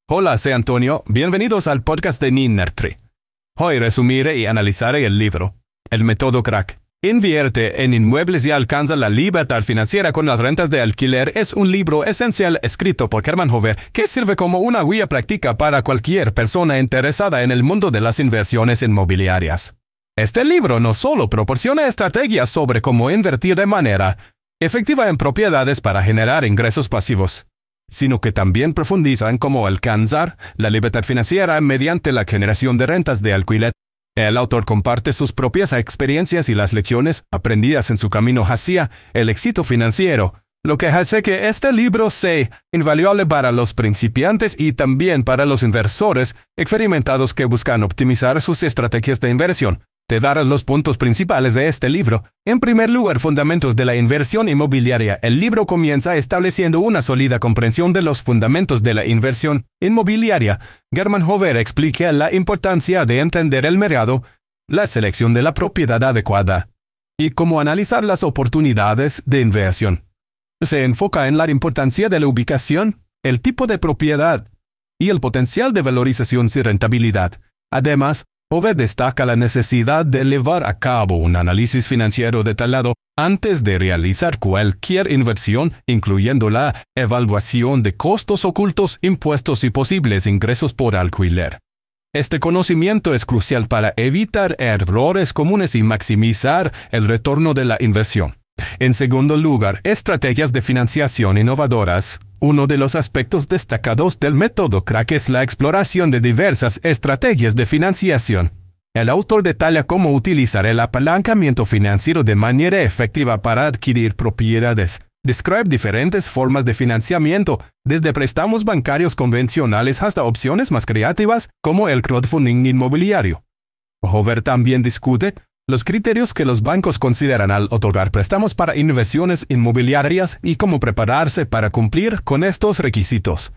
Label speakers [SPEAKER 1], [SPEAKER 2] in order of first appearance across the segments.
[SPEAKER 1] Hola, soy Antonio. Bienvenidos al podcast de Ninnertree. Hoy resumiré y analizaré el libro, El método Crack. Invierte en inmuebles y alcanza la libertad financiera con las rentas de alquiler es un libro esencial escrito por Hermann Hover que sirve como una guía práctica para cualquier persona interesada en el mundo de las inversiones inmobiliarias. Este libro no solo proporciona estrategias sobre cómo invertir de manera efectiva en propiedades para generar ingresos pasivos, sino que también profundiza en cómo alcanzar la libertad financiera mediante la generación de rentas de alquiler. El autor comparte sus propias experiencias y las lecciones aprendidas en su camino hacia el éxito financiero, lo que hace que este libro sea invaluable para los principiantes y también para los inversores experimentados que buscan optimizar sus estrategias de inversión. Te daré los puntos principales de este libro. En primer lugar, fundamentos de la inversión inmobiliaria. El libro comienza estableciendo una sólida comprensión de los fundamentos de la inversión inmobiliaria. Hermann Hover explica la importancia de entender el mercado, la selección de la propiedad adecuada y cómo analizar las oportunidades de inversión. Se enfoca en la importancia de la ubicación, el tipo de propiedad y el potencial de valorización y rentabilidad. Además, Hover destaca la necesidad de llevar a cabo un análisis financiero detallado antes de realizar cualquier inversión, incluyendo la evaluación de costos ocultos, impuestos y posibles ingresos por alquiler. Este conocimiento es crucial para evitar errores comunes y maximizar el retorno de la inversión. En segundo lugar, estrategias de financiación innovadoras. Uno de los aspectos destacados del método Crack es la exploración de diversas estrategias de financiación. El autor detalla cómo utilizar el apalancamiento financiero de manera efectiva para adquirir propiedades. Describe diferentes formas de financiamiento, desde préstamos bancarios convencionales hasta opciones más creativas como el crowdfunding inmobiliario. Hover también discute los criterios que los bancos consideran al otorgar préstamos para inversiones inmobiliarias y cómo prepararse para cumplir con estos requisitos.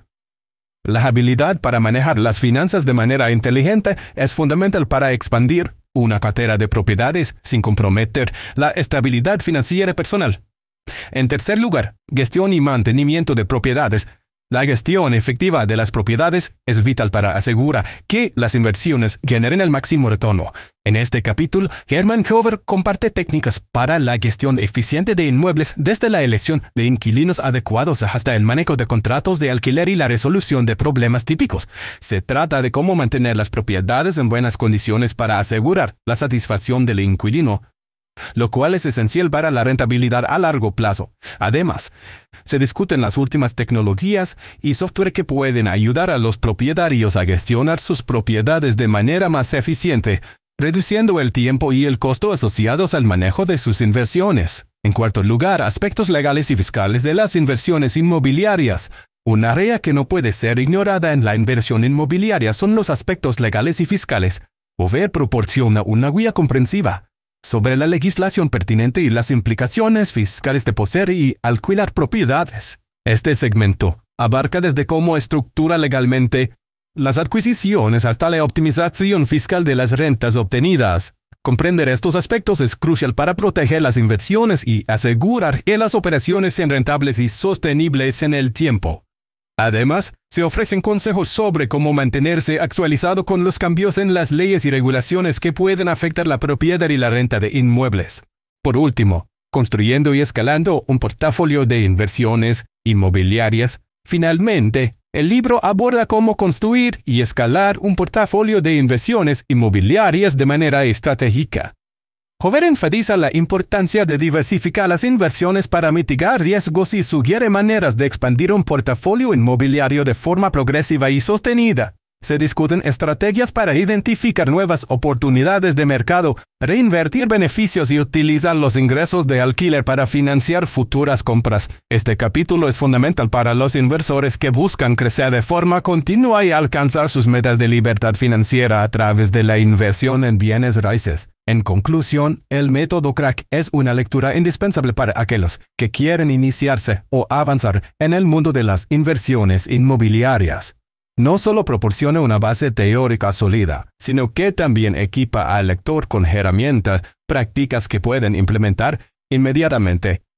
[SPEAKER 1] La habilidad para manejar las finanzas de manera inteligente es fundamental para expandir una cartera de propiedades sin comprometer la estabilidad financiera personal. En tercer lugar, gestión y mantenimiento de propiedades. La gestión efectiva de las propiedades es vital para asegurar que las inversiones generen el máximo retorno. En este capítulo, Hermann Hover comparte técnicas para la gestión eficiente de inmuebles, desde la elección de inquilinos adecuados hasta el manejo de contratos de alquiler y la resolución de problemas típicos. Se trata de cómo mantener las propiedades en buenas condiciones para asegurar la satisfacción del inquilino, lo cual es esencial para la rentabilidad a largo plazo. Además, se discuten las últimas tecnologías y software que pueden ayudar a los propietarios a gestionar sus propiedades de manera más eficiente, reduciendo el tiempo y el costo asociados al manejo de sus inversiones. En cuarto lugar, aspectos legales y fiscales de las inversiones inmobiliarias. Un área que no puede ser ignorada en la inversión inmobiliaria son los aspectos legales y fiscales. Hover proporciona una guía comprensiva sobre la legislación pertinente y las implicaciones fiscales de poseer y alquilar propiedades. Este segmento abarca desde cómo estructura legalmente las adquisiciones hasta la optimización fiscal de las rentas obtenidas. Comprender estos aspectos es crucial para proteger las inversiones y asegurar que las operaciones sean rentables y sostenibles en el tiempo. Además, se ofrecen consejos sobre cómo mantenerse actualizado con los cambios en las leyes y regulaciones que pueden afectar la propiedad y la renta de inmuebles. Por último, construyendo y escalando un portafolio de inversiones inmobiliarias. Finalmente, el libro aborda cómo construir y escalar un portafolio de inversiones inmobiliarias de manera estratégica. Hover enfatiza la importancia de diversificar las inversiones para mitigar riesgos y sugiere maneras de expandir un portafolio inmobiliario de forma progresiva y sostenida. Se discuten estrategias para identificar nuevas oportunidades de mercado, reinvertir beneficios y utilizar los ingresos de alquiler para financiar futuras compras. Este capítulo es fundamental para los inversores que buscan crecer de forma continua y alcanzar sus metas de libertad financiera a través de la inversión en bienes raíces. En conclusión, el método Crack es una lectura indispensable para aquellos que quieren iniciarse o avanzar en el mundo de las inversiones inmobiliarias. No solo proporciona una base teórica sólida, sino que también equipa al lector con herramientas prácticas que pueden implementar inmediatamente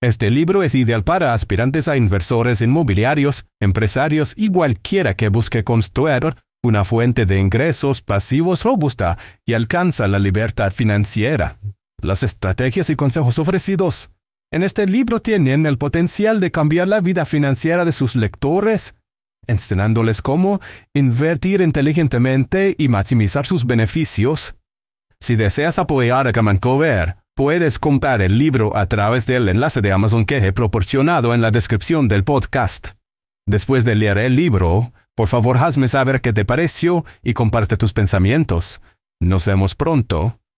[SPEAKER 1] Este libro es ideal para aspirantes a inversores inmobiliarios, empresarios y cualquiera que busque construir una fuente de ingresos pasivos robusta y alcanza la libertad financiera. Las estrategias y consejos ofrecidos en este libro tienen el potencial de cambiar la vida financiera de sus lectores, enseñándoles cómo invertir inteligentemente y maximizar sus beneficios. Si deseas apoyar a Kamancover, puedes comprar el libro a través del enlace de Amazon que he proporcionado en la descripción del podcast. Después de leer el libro, por favor hazme saber qué te pareció y comparte tus pensamientos. Nos vemos pronto.